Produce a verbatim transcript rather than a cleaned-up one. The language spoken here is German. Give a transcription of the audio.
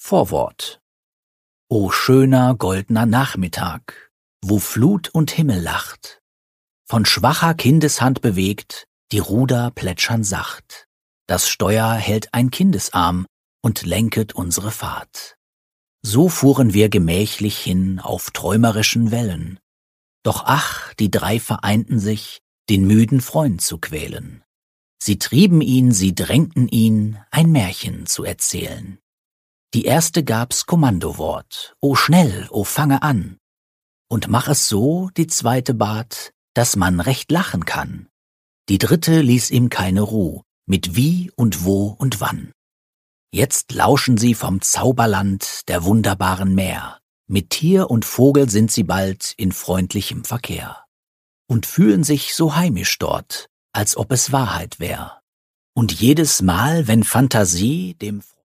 Vorwort. O schöner goldner Nachmittag, wo Flut und Himmel lacht, von schwacher Kindeshand bewegt, die Ruder plätschern sacht, das Steuer hält ein Kindesarm und lenket unsere Fahrt. So fuhren wir gemächlich hin auf träumerischen Wellen, doch ach, die drei vereinten sich, den müden Freund zu quälen. Sie trieben ihn, sie drängten ihn, ein Märchen zu erzählen. Die erste gab's Kommandowort, o schnell, o fange an, und mach es so, die zweite bat, dass man recht lachen kann. Die dritte ließ ihm keine Ruh, mit wie und wo und wann. Jetzt lauschen sie vom Zauberland der wunderbaren Meer, mit Tier und Vogel sind sie bald in freundlichem Verkehr und fühlen sich so heimisch dort, als ob es Wahrheit wär. Und jedes Mal, wenn Phantasie dem